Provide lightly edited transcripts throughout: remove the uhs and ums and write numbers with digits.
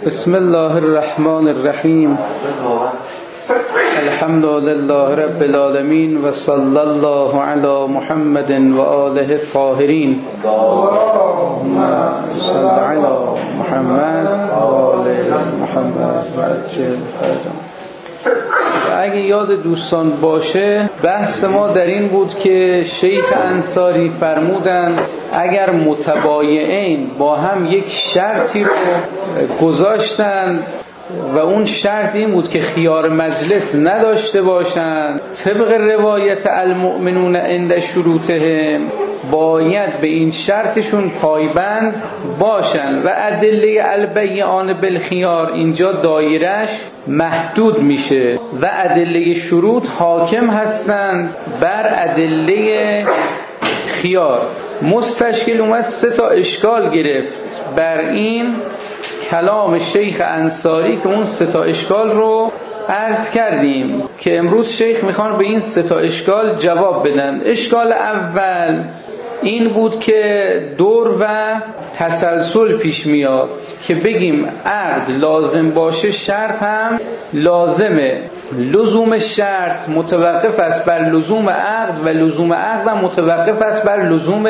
بسم الله الرحمن الرحیم. الحمد لله رب العالمین و صلی الله علی محمد و آله الطاهرین. اللهم صل علی محمد و آل محمد و عجل فرجهم. اگه یاد دوستان باشه بحث ما در این بود که شیخ انصاری فرمودند اگر متبایعین با هم یک شرطی رو گذاشتند و اون شرط این بود که خیار مجلس نداشته باشند، طبق روایت المؤمنون عند شروطهم باید به این شرطشون پایبند باشند و ادله البیعان بالخیار اینجا دایرش محدود میشه و ادله شروط حاکم هستند بر ادله خیار. مستشکل اومد 3 اشکال گرفت بر این کلام شیخ انصاری که اون 3 اشکال رو عرض کردیم که امروز شیخ میخوان به این 3 اشکال جواب بدن. اشکال اول این بود که دور و تسلسل پیش میاد که بگیم عقد لازم باشه شرط هم لازمه، لزوم شرط متوقف است بر لزوم عقد و لزوم عقد هم متوقف است بر لزوم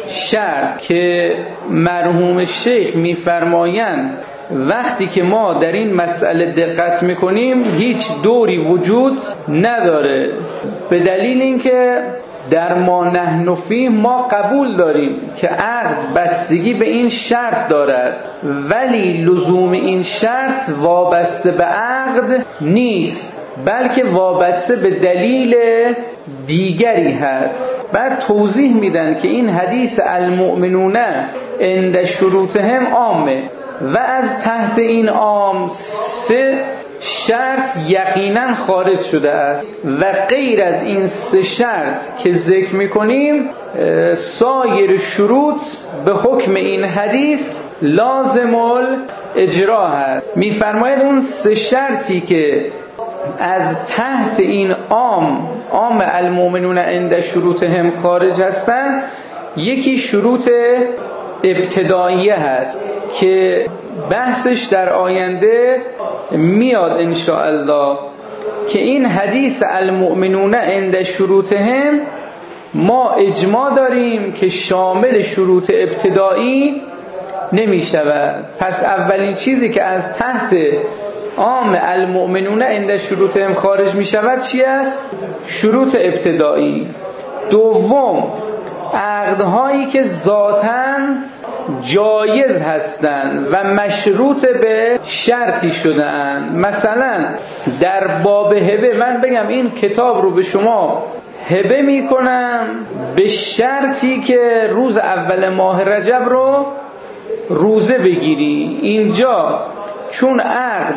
شرط که مرحوم شیخ میفرمایند وقتی که ما در این مسئله دقت میکنیم هیچ دوری وجود نداره، به دلیل اینکه در ما نحن فیه ما قبول داریم که عقد بستگی به این شرط دارد ولی لزوم این شرط وابسته به عقد نیست بلکه وابسته به دلیل دیگری هست. بعد توضیح میدن که این حدیث المؤمنون عند شروطهم عامه و از تحت این عام 3 شرط یقینا خارج شده است و غیر از این 3 شرط که ذکر میکنیم سایر شروط به حکم این حدیث لازم الاجرا هست. میفرماید اون 3 شرطی که از تحت این عام المؤمنون عند شروطهم خارج هستند، یکی شروط ابتداییه هست که بحثش در آینده میاد انشاءالله که این حدیث المؤمنون عند شروطهم ما اجماع داریم که شامل شروط ابتدایی نمی شود. پس اولین چیزی که از تحت عام المؤمنون عند شروطهم خارج می شود چی است؟ شروط ابتدایی. دوم، عقدهایی که ذاتاً جایز هستند و مشروط به شرطی شده‌اند. مثلا در باب هبه من بگم این کتاب رو به شما هبه میکنم به شرطی که روز اول ماه رجب رو روزه بگیری. اینجا چون عقد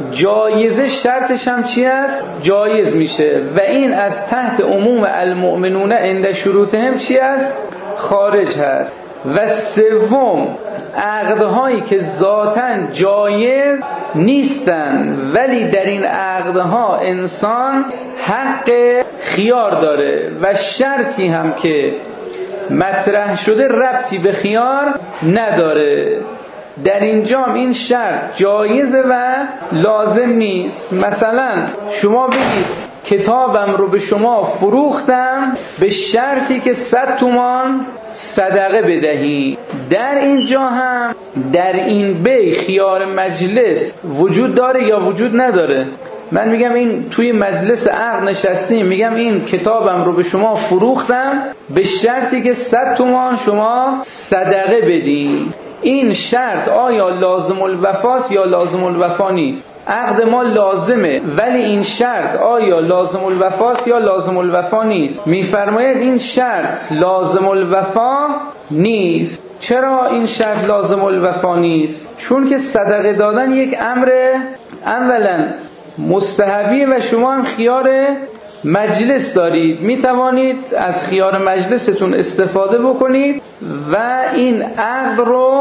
جایزه شرطش هم چی است؟ جایز میشه و این از تحت عموم المؤمنون عند شروطهم چی است؟ خارج هست. و سوم، عقدهایی که ذاتاً جایز نیستند ولی در این عقدها انسان حق خیار داره و شرطی هم که مطرح شده ربطی به خیار نداره. در اینجا این شرط جایزه و لازم نیست. مثلا شما بگید کتابم رو به شما فروختم به شرطی که 100 تومان صدقه بدهی. در اینجا هم در این بی خیار مجلس وجود داره یا وجود نداره؟ من میگم این توی مجلس عقد نشستیم، میگم این کتابم رو به شما فروختم به شرطی که 100 تومان شما صدقه بدین. این شرط آیا لازم الوفاست یا لازم الوفا نیست؟ عقد ما لازمه ولی این شرط آیا لازم الوفاست یا لازم الوفا نیست؟ میفرماید این شرط لازم الوفا نیست. چرا این شرط لازم الوفا نیست؟ چون که صدقه دادن یک امر اولا مستحبیه و شما هم خیار مجلس دارید، می توانید از خیار مجلستون استفاده بکنید و این عقد رو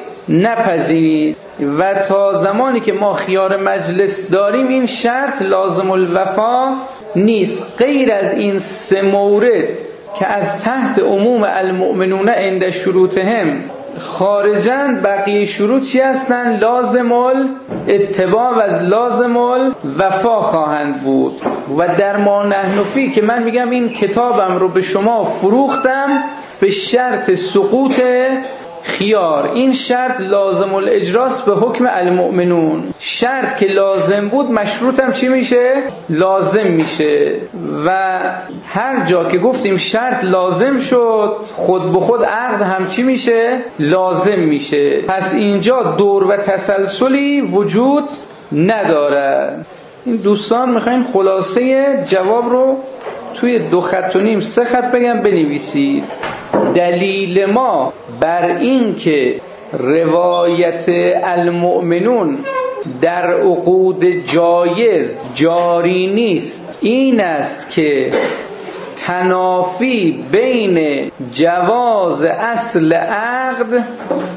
نپذیرید و تا زمانی که ما خیار مجلس داریم این شرط لازم الوفا نیست. غیر از این 3 مورد که از تحت عموم المؤمنون عند شروطهم خارجاً بقیه شروط چی هستن؟ لازم الاتباع و از لازم الوفا خواهند بود. و در ما نحن فی که من میگم این کتابم رو به شما فروختم به شرط سقوط خیار. این شرط لازم الاجراست به حکم المؤمنون. شرط که لازم بود مشروطم چی میشه؟ لازم میشه. و هر جا که گفتیم شرط لازم شد خود به خود عقد هم چی میشه؟ لازم میشه. پس اینجا دور و تسلسلی وجود نداره. این دوستان میخواین خلاصه جواب رو توی 2 خط و نیم 3 خط بگم بنویسید. دلیل ما بر این که روایت المؤمنون در عقود جایز جاری نیست این است که تنافی بین جواز اصل عقد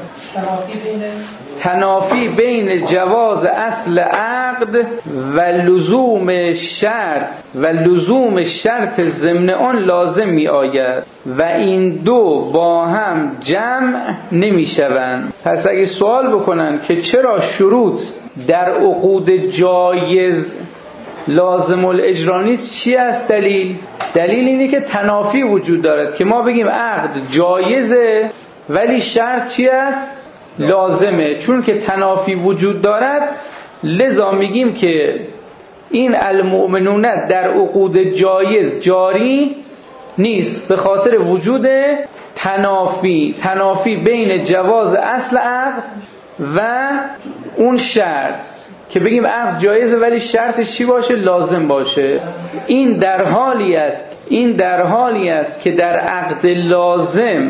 و لزوم شرط ضمن آن لازم می آید و این دو با هم جمع نمی شوند. پس اگه سوال بکنن که چرا شروط در عقود جایز لازم الاجرا نیست، چی است دلیل اینه که تنافی وجود دارد که ما بگیم عقد جایزه ولی شرط چی است؟ لازمه. چون که تنافی وجود دارد لذا میگیم که این المؤمنون در عقود جایز جاری نیست به خاطر وجود تنافی بین جواز اصل عقد و اون شرط که بگیم عقد جایزه ولی شرطش چی باشه؟ لازم باشه. این در حالی است که در عقد لازم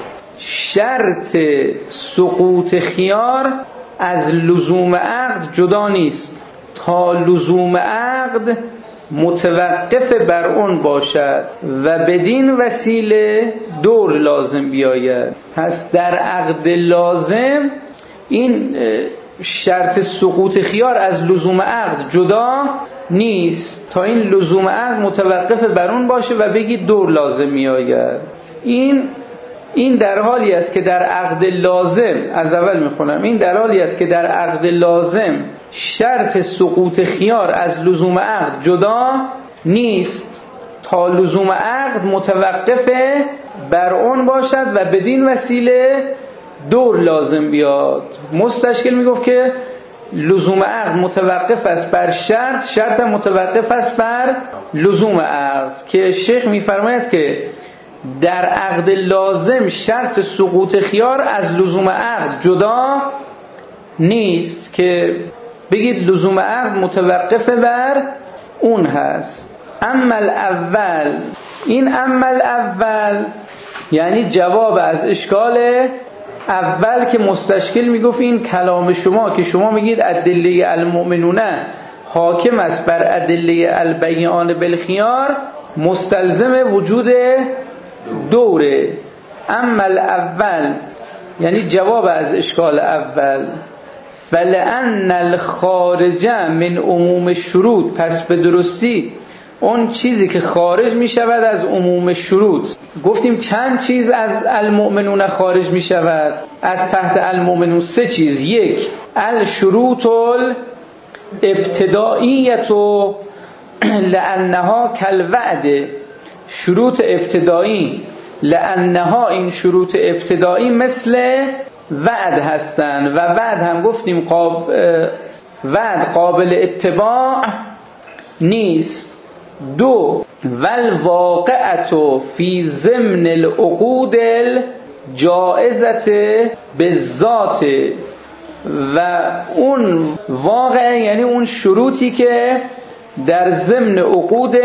شرط سقوط خیار از لزوم عقد جدا نیست تا لزوم عقد متوقف بر اون باشد و بدین وسیله دور لازم بیاید. پس در عقد لازم این شرط سقوط خیار از لزوم عقد جدا نیست تا این لزوم عقد متوقف بر اون باشه و بگید دور لازم میآید. این در حالی است که در عقد لازم، از اول میخونم، این در حالی است که در عقد لازم شرط سقوط خیار از لزوم عقد جدا نیست تا لزوم عقد متوقف بر اون باشد و بدین وسیله دور لازم بیاد. مستشکل میگفت که لزوم عقد متوقف است بر شرط متوقف است بر لزوم عقد، که شیخ میفرماید که در عقد لازم شرط سقوط خیار از لزوم عقد جدا نیست که بگید لزوم عقد متوقف بر اون هست. اما الاول، این اما الاول یعنی جواب از اشکال اول که مستشکل میگفت این کلام شما که شما میگید ادله المؤمنون حاکم است بر ادله البیان بالخیار مستلزم وجود دوره. اما الاول یعنی جواب از اشکال اول. فلأن الخارج من عموم شروط، پس به درستی اون چیزی که خارج می شود از عموم شروط، گفتیم چند چیز از المؤمنون خارج می شود از تحت المؤمنون؟ 3 چیز. 1 الشروط الابتدائیت لأنها کالوعد، شروط ابتدایی، لأنها این شروط ابتدایی مثل وعد هستند و وعد هم گفتیم وعد قابل اتباع نیست. 2 والواقعة فی ضمن العقود الجائزة بالذات، و اون واقع یعنی اون شروطی که در ضمن عقود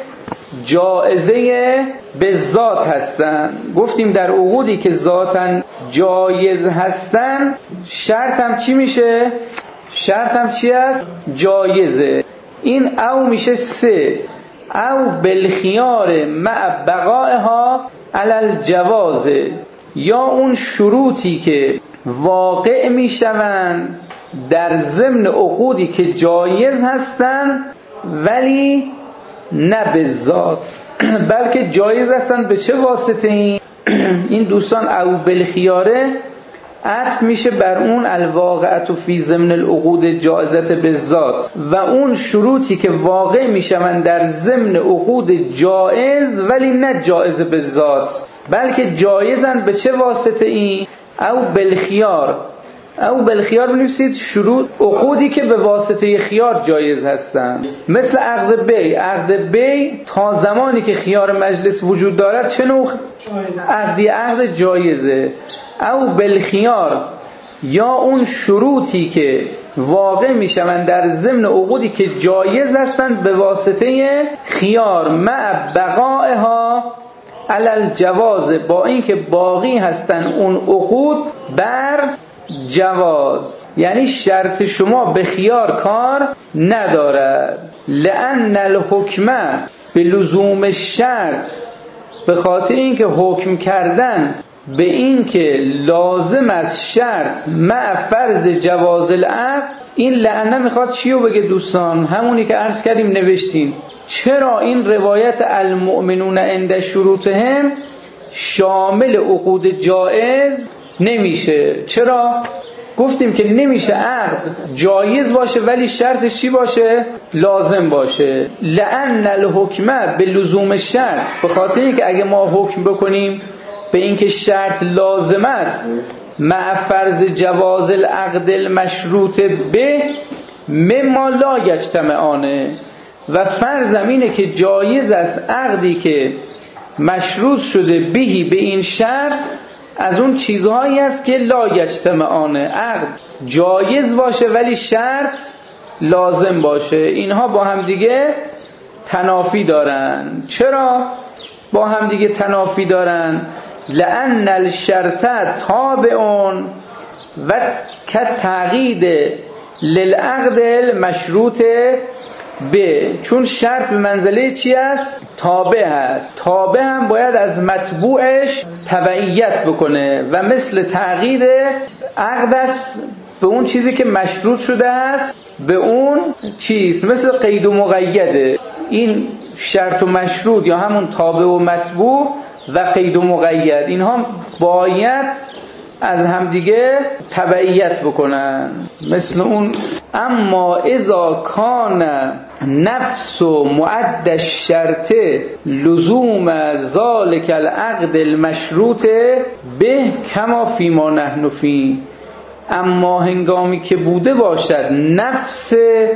جائزه به ذات هستن. گفتیم در عقودی که ذاتن جایز هستن شرط هم چی میشه؟ شرط هم چی است؟ جایزه. این او میشه 3 او بالخیار مع بقائها علی الجواز، یا اون شروطی که واقع میشوند در ضمن عقودی که جایز هستن ولی نه به ذات بلکه جایز هستن به چه واسطه؟ این دوستان او بالخیاره عطف میشه بر اون الواقعة فی ضمن العقود جائزة بالذات و اون شروطی که واقع میشن در ضمن عقود جائز ولی نه جائز بالذات، بلکه جایزن به چه واسطه این؟ او بالخیار. او بالخیار بنویسید شروط عقودی که به واسطه خیار جایز هستند، مثل عقد بی. عقد بی تا زمانی که خیار مجلس وجود دارد چه نوع عقدی؟ عقد جایزه. او بالخیار، یا اون شروطی که واقع میشوند در ضمن عقودی که جایز هستند به واسطه خیار، مع بقائها علی الجواز، با اینکه باقی هستند اون عقود بر جواز، یعنی شرط شما به خیار کار ندارد. لأن الحکم به لزوم الشرط، به خاطر اینکه حکم کردن به این که لازم از شرط مع فرض جواز العقد، این لعنه میخواد چیو بگه دوستان؟ همونی که عرض کردیم نوشتین. چرا این روایت المؤمنون عند شروطهم شامل عقود جائز نمیشه؟ چرا؟ گفتیم که نمیشه عقد جایز باشه ولی شرطش چی باشه؟ لازم باشه. لأن الحکم به لزوم شرط، به خاطر اینکه اگه ما حکم بکنیم به اینکه شرط لازم است مع فرض جواز العقد المشروط به مما لا یجتمعانه، و فرضم اینه که جایز است عقدی که مشروط شده بهی به این شرط از اون چیزهایی است که لا یجتمعانه، عقد جایز باشه ولی شرط لازم باشه. اینها با هم دیگه تنافی دارن. چرا با هم دیگه تنافی دارن؟ لأن الشرط تابع و کالتعقید للعقد المشروط به، چون شرط به منزله چی است؟ تابع هست. تابع هم باید از متبوعش تبعیت بکنه و مثل تعقید عقد است به اون چیزی که مشروط شده است به اون چیز، مثل قید و مقیده. این شرط و مشروط یا همون تابع و متبوع و قید و مقید، اینها باید از همدیگه تبعیت بکنن، مثل اون. اما اذا کان نفس و معد الشرط لزوم ذالک العقد المشروط به کما فیما نحن فی، اما هنگامی که بوده باشد نفس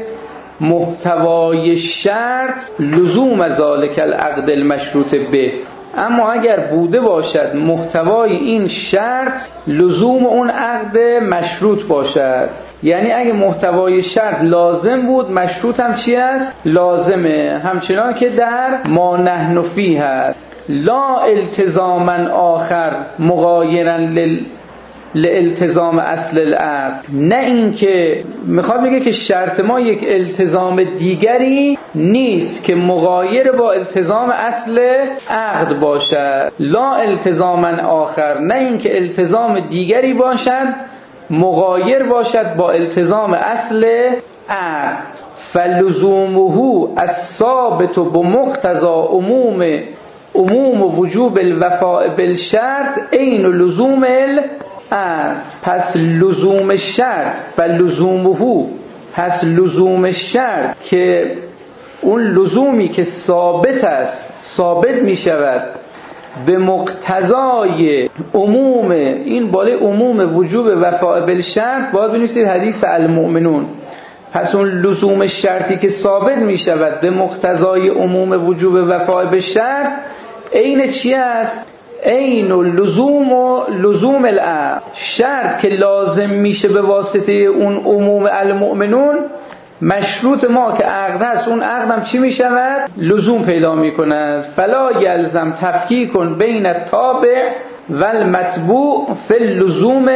محتوای شرط لزوم ذالک العقد المشروط به، اما اگر بوده باشد محتوای این شرط لزوم اون عقد مشروط باشد، یعنی اگه محتوای شرط لازم بود مشروط هم چی است؟ لازمه، همچنان که در ما نحن فی هست. لا التزاما آخر مغایرا لالتزام اصل العقد، نه این که میخواد بگه که شرط ما یک التزام دیگری نیست که مغایر با التزام اصل عقد باشد. لا التزاما آخر، نه این که التزام دیگری باشد مغایر باشد با التزام اصل عقد. فلزومه الثابت بمقتضى عموم وجوب الوفاء بالشرط عین لزوم العقد. پس لزوم شرط و لزومه، پس لزوم شرط که اون لزومی که ثابت است، ثابت می شود به مقتضای عموم، این بالای عموم وجوب وفاء بالشرط، باید بنویسید حدیث المؤمنون. پس اون لزوم شرطی که ثابت می شود به مقتضای عموم وجوب وفاء بالشرط عین چی است؟ عین لزوم العقد. شرط که لازم میشه به واسطه اون عموم المؤمنون، مشروط ما که عقد هست اون عقدم چی میشود؟ لزوم پیدا میکند. فلا یلزم تفکیک بین التابع والمتبوع فی اللزوم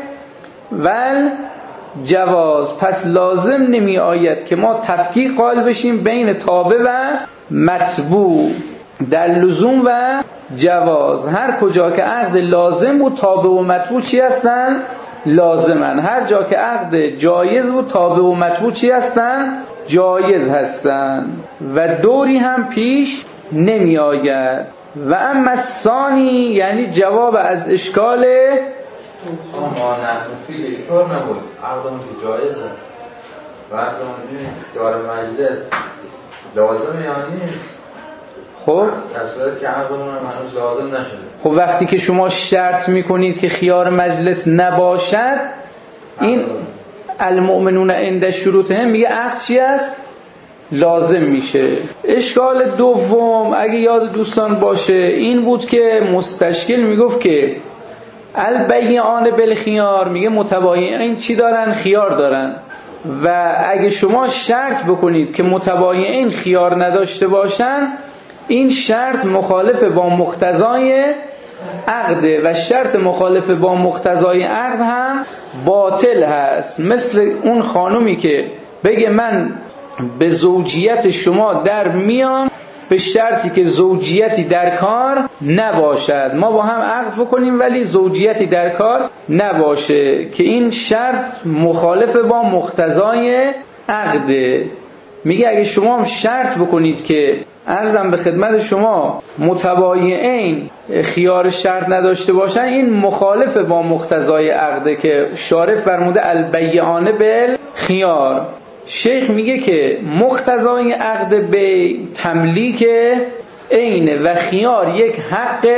والجواز. پس لازم نمی آید که ما تفکیک قائل بشیم بین تابع و متبوع در لزوم و جواز. هر کجا که عقد لازم بود تابع و متبوع چی هستن؟ لازمن. هر جا که عقد جایز بود تابع و متبوع چی هستن؟ جایز هستن و دوری هم پیش نمی آید. و اما ثانی، یعنی جواب از اشکال ما نفی اینطور نبود، عقدمون که جایزه وقتی اون دار مجلس لازم یا نیست. خب در صورت که عقدمون هنوز لازم نشده. خب وقتی که شما شرط میکنید که خیار مجلس نباشد، این المؤمنون عند شروطهم میگه عقد چی است؟ لازم میشه. اشکال دوم اگه یاد دوستان باشه این بود که مستشکل میگفت که البیعان بالخیار، میگه متبایعین چی دارن؟ خیار دارن. و اگه شما شرط بکنید که متبایعین خیار نداشته باشن، این شرط مخالف با مقتضای عقده و شرط مخالف با مقتضای عقد هم باطل هست. مثل اون خانومی که بگه من به زوجیت شما در میام به شرطی که زوجیتی در کار نباشد، ما با هم عقد بکنیم ولی زوجیتی در کار نباشه، که این شرط مخالف با مقتضای عقده. میگه اگه شما هم شرط بکنید که عرضم به خدمت شما متبایعین خیار شرط نداشته باشن، این مخالف با مقتضای عقده که شارع فرموده البیعان بالخیار. شیخ میگه که مقتضای عقد به تملیک عینه و خیار یک حق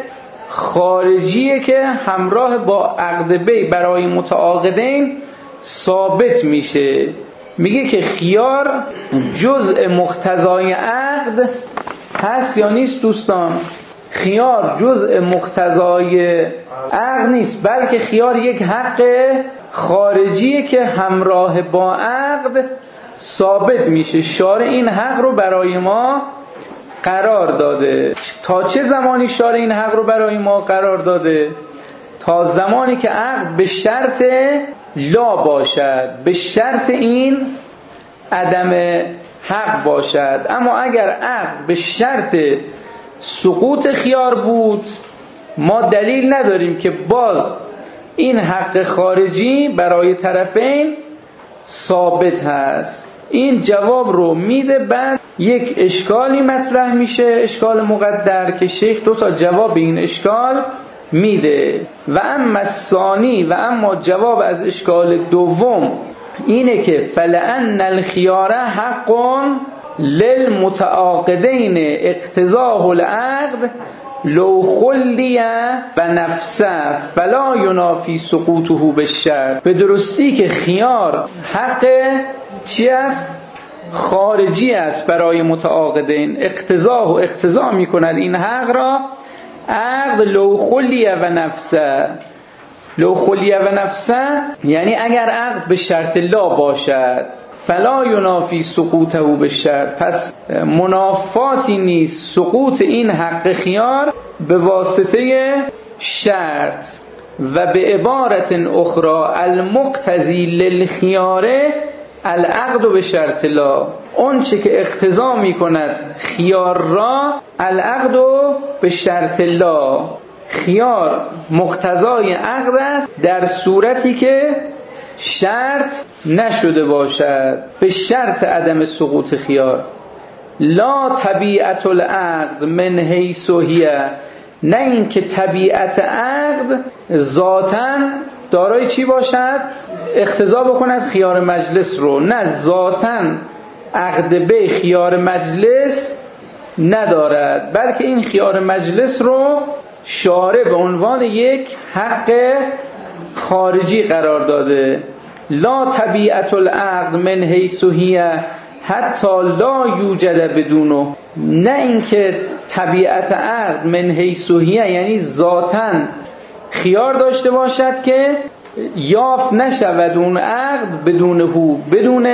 خارجیه که همراه با عقد بی برای متعاقدین ثابت میشه. میگه که خیار جزء مقتضای عقد هست یا نیست دوستان؟ خیار جزء مقتضای عقد نیست، بلکه خیار یک حق خارجیه که همراه با عقد ثابت میشه. شارع این حق رو برای ما قرار داده. تا چه زمانی شارع این حق رو برای ما قرار داده؟ تا زمانی که عقد به شرط لا باشد، به شرط این عدم حق باشد. اما اگر عقد به شرط سقوط خیار بود، ما دلیل نداریم که باز این حق خارجی برای طرفین ثابت هست. این جواب رو میده. بعد یک اشکالی مطرح میشه، اشکال مقدر، که شیخ دو تا جواب این اشکال میده. و اما الثانی، و اما جواب از اشکال دوم اینه که فلأن الخیار حق للمتعاقدین اقتضاء العقد لو خلی و نفسه فلا ینافی سقوطه بالشرط. به درستی که خیار حق چی است؟ خارجی است برای متعاقدین، اقتضا می کند این حق را عقد لو خلی و نفسه. لو خلی و نفسه یعنی اگر عقد به شرط لا باشد، فلا ینافی سقوطه بالشرط، پس منافاتی نیست سقوط این حق خیار به واسطه شرط. و به عبارت اخرى المقتضی للخیار العقد به شرط لا، اون چه که اقتضا می کند خیار را العقد به شرط لا. خیار مقتضای عقد است در صورتی که شرط نشده باشد، به شرط عدم سقوط خیار. لا طبیعت العقد من حیث هی، نه این که طبیعت عقد ذاتاً دارای چی باشد؟ اقتضا بکند خیار مجلس رو. نه، ذاتاً عقد به خیار مجلس ندارد، بلکه این خیار مجلس رو شارع به عنوان یک حق خارجی قرار داده. لا طبیعت العقد من حیث هی حتی لا یوجد بدونه، نه اینکه طبیعت عقد من حیث هی یعنی ذاتاً خیار داشته باشد که یافت نشود اون عقد بدون هو، بدون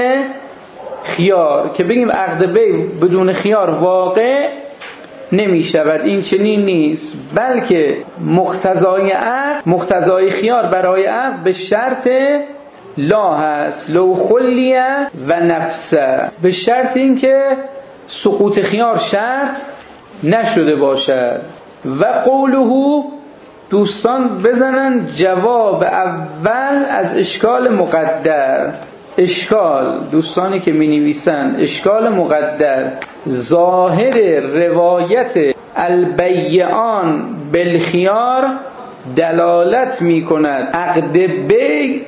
خیار، که بگیم عقد بی بدون خیار واقع نمی شود. این چنین نیست، بلکه مقتضای عقد، مقتضای خیار برای عقد به شرط لا هست، لو خلیه و نفسه، به شرط اینکه سقوط خیار شرط نشده باشد. و قوله، دوستان بزنن جواب اول از اشکال مقدر. اشکال، دوستانی که می نویسن، اشکال مقدر ظاهر روایت البیعان بالخیار دلالت می کند عقد بی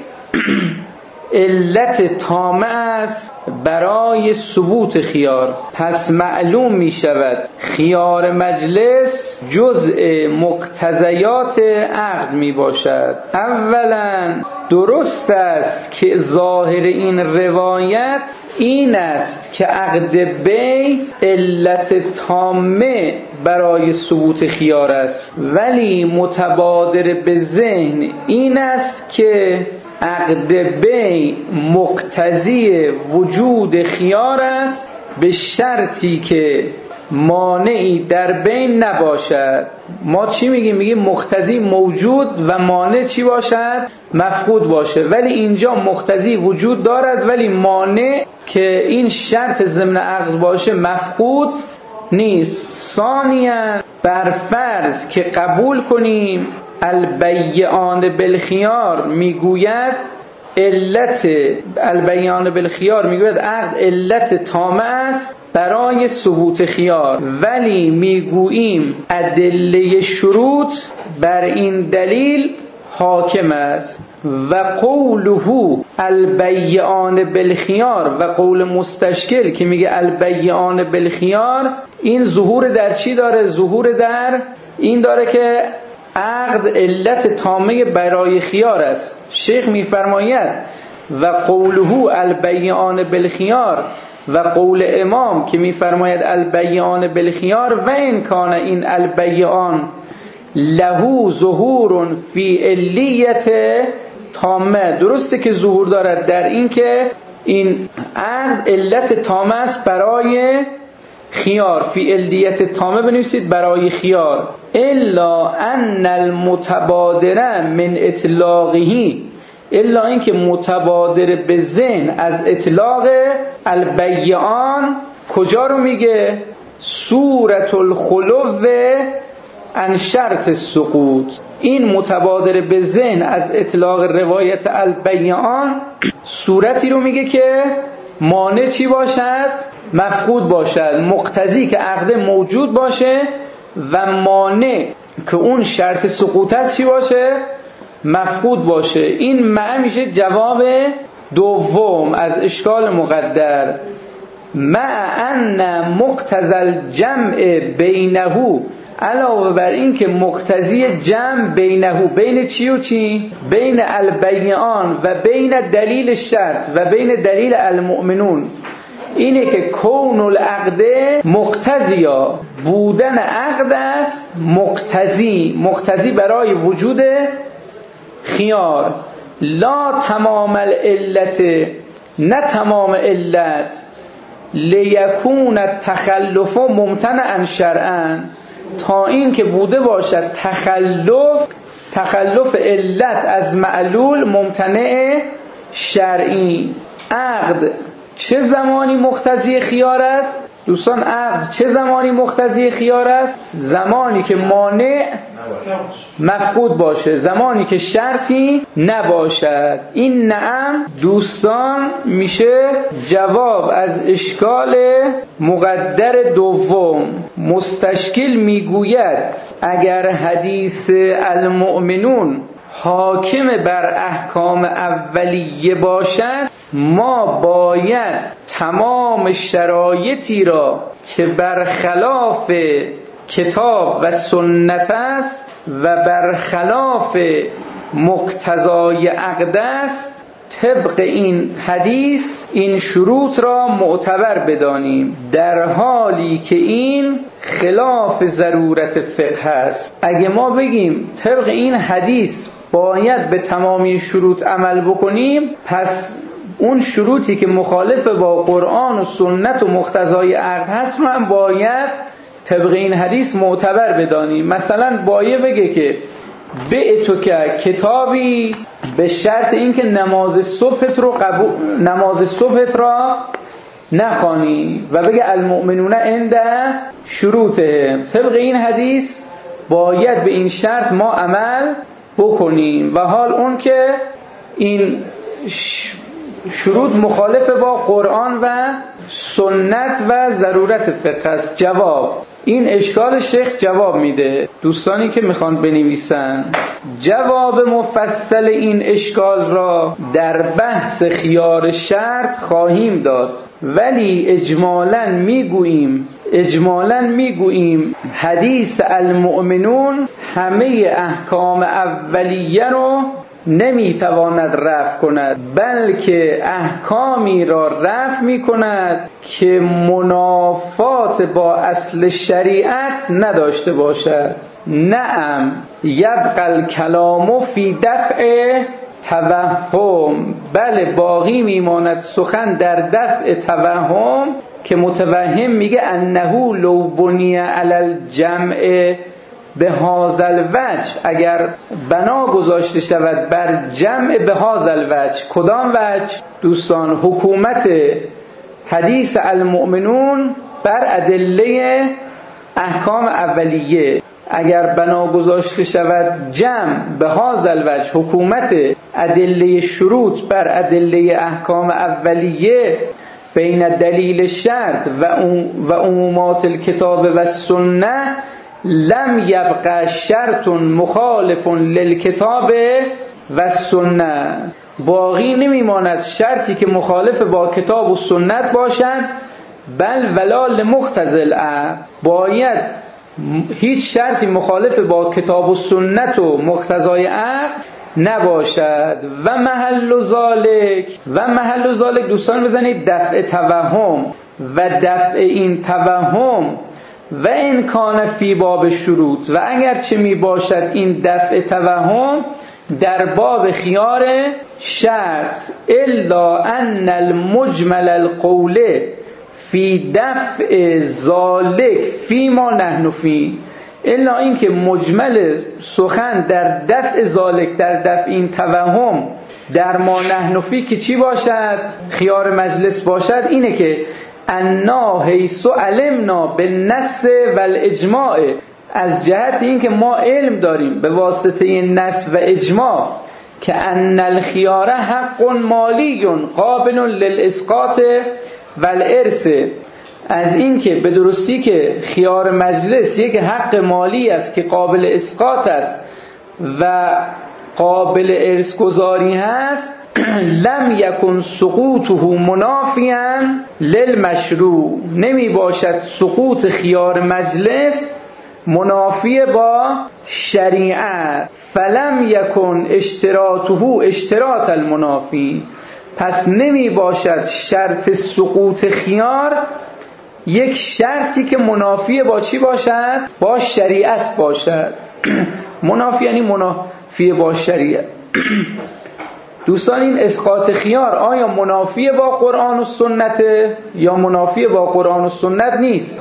علت تامه است برای ثبوت خیار. پس معلوم می شود خیار مجلس جزء مقتضیات عقد می باشد. اولا درست است که ظاهر این روایت این است که عقد بی علت تامه برای ثبوت خیار است، ولی متبادر به ذهن این است که عقد بی مقتضی وجود خیار است به شرطی که مانعی در بین نباشد. ما چی میگیم؟ میگیم مقتضی موجود و مانع چی باشد؟ مفقود باشه. ولی اینجا مقتضی وجود دارد ولی مانع که این شرط ضمن عقد باشه مفقود نیست. ثانیاً بر فرض که قبول کنیم البیعان بالخیار میگوید علت البیعان بالخیار میگوید عقد علت تامه است برای ثبوت خیار، ولی میگوییم ادله شروط بر این دلیل حاکم است. و قوله البیعان بالخیار و قول مستشکل که میگه البیعان بالخیار، این ظهور در چی داره؟ ظهور در این داره که عقد علت تامه برای خیار است. شیخ میفرماید و قوله البیعان بالخیار و قول امام که میفرماید البیعان بالخیار و این کان این البیعان له ظهور فی علیت تامه، درسته که ظهور دارد در این که این عقد علت تامه است برای خیار. فی علیت تامه بنویسید برای خیار. الا ان المتبادر من اطلاقه، الا این که متبادر به ذهن از اطلاق البیعان کجا رو میگه؟ صورت الخلو عن شرط السقوط. این متبادر به ذهن از اطلاق روایت البیعان صورتی رو میگه که مانع چی باشد؟ مفقود باشد. مقتضی که عقد موجود باشه و مانع که اون شرط سقوط است چی باشه؟ مفقود باشه. این معنی میشه جواب دوم از اشکال مقدر. مع ان مقتضی الجمع بینه، علاوه بر این که مقتضی جمع بینه، بین چی و چی؟ بین البیعان و بین دلیل شرط و بین دلیل المؤمنون، اینه که کون العقد مقتضیا، بودن عقد است مقتضی برای وجود خیار. لا تمام العلت، نه تمام علت، لیکون التخلف ممتنعا شرعا، تا این که بوده باشد تخلف علت از معلول ممتنع شرعی. عقد چه زمانی مقتضی خیار است؟ دوستان عقد چه زمانی مقتضی خیار است؟ زمانی که مانع مفقود باشه، زمانی که شرطی نباشد. این نعم دوستان میشه جواب از اشکال مقدر دوم. مستشکل میگوید اگر حدیث المؤمنون حاکم بر احکام اولیه باشد، ما باید تمام شرایطی را که برخلاف کتاب و سنت است و برخلاف مقتضای عقد است، طبق این حدیث این شروط را معتبر بدانیم، در حالی که این خلاف ضرورت فقه است. اگه ما بگیم طبق این حدیث باید به تمامی شروط عمل بکنیم، پس اون شروطی که مخالف با قرآن و سنت و مقتضای عقد هست رو هم باید طبق این حدیث معتبر بدانیم. مثلا باید بگه که بعتو که کتابی به شرط اینکه نماز صبحت را نخوانی، و بگه المؤمنون عند شروطهم، طبق این حدیث باید به این شرط ما عمل بکنیم. و حال اون که این شروط مخالف با قرآن و سنت و ضرورت فقه است. جواب، این اشکال شیخ جواب میده. دوستانی که میخوان بنویسن جواب مفصل این اشکال را در بحث خیار شرط خواهیم داد، ولی اجمالاً میگوییم حدیث المؤمنون همه احکام اولیه رو نمیتواند رفع کند، بلکه احکامی را رفع میکند که منافات با اصل شریعت نداشته باشد. نعم یبقى الکلام فی دفع توهم، بله باقی میماند سخن در دفع توهم که متوهم میگه انه لو بنی علی الجمع به هذا الوجه، اگر بنا گذاشته شود بر جمع به هذا الوجه. کدام وجه دوستان؟ حکومت حدیث المؤمنون بر ادله احکام اولیه. اگر بنا گذاشته شود جمع به هذا الوجه، حکومت ادله شروط بر ادله احکام اولیه بین دلیل شرط و عمومات الکتاب و سنه، لم یبقى شرط مخالف للکتاب و سنه، باقی نمیماند شرطی که مخالف با کتاب و سنت باشد. بل ولا لمقتضی العقل، باید هیچ شرطی مخالف با کتاب و سنت و مقتضای عقل نباشد. و محل ذالک دوستان بزنید دفع توهم و دفع این توهم و این کان فی باب شروط، و اگر چه می باشد این دفع توهم در باب خیار شرط، الا ان المجمل القول فی دفع ذالک فی ما نحن فی، الا این که مجمل سخن در دفع ذالک، در دفع این توهم در ما نحن فی که چی باشد؟ خیار مجلس باشد. اینه که انا حیث علمنا بالنص والاجماع، از جهت این که ما علم داریم به واسطه این نص و اجماع که ان الخیار حق مالی قابل للاسقاط والارث، از این که به درستی که خیار مجلس یک حق مالی است که قابل اسقاط است و قابل ارث گذاری هست، لم یکن سقوطه منافیا للمشروع، نمی باشد سقوط خیار مجلس منافی با شریعت. فلم یکن اشتراطه اشتراط المنافی، پس نمی باشد شرط سقوط خیار یک شرطی که منافی با چی باشد؟ با شریعت باشد. منافی یعنی منافی با شریعت. دوستان این اسقاط خیار آیا منافی با قرآن و سنت یا منافی با قرآن و سنت نیست؟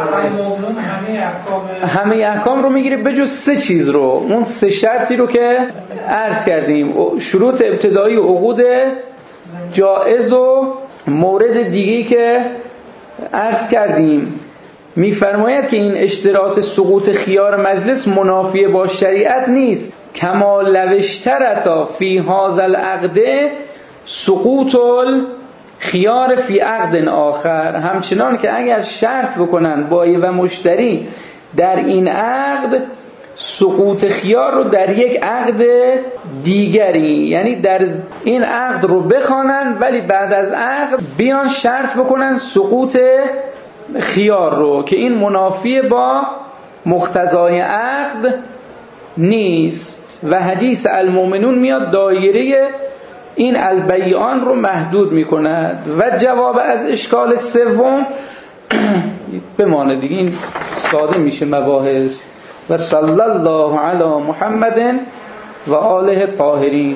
همه احکام رو میگیره بجز 3 چیز رو، اون 3 شرطی رو که عرض کردیم، شروط ابتدایی عقود جائز و مورد دیگه‌ای که عرض کردیم. میفرماید که این اشتراط سقوط خیار مجلس منافی با شریعت نیست. کما لو اشترطا فی هذا العقد سقوط الخیار فی عقد آخر، همچنان که اگر شرط بکنن بایی و مشتری در این عقد سقوط خیار رو در یک عقد دیگری، یعنی در این عقد رو بخوانن ولی بعد از عقد بیان شرط بکنن سقوط خیار رو، که این منافی با مقتضای عقد نیست. و حدیث المؤمنون میاد دایره این البیعان رو محدود میکند. و جواب از اشکال سوم بمانه دیگه، این ساده میشه مباحث. و صلی الله علی محمد و آله الطاهرین.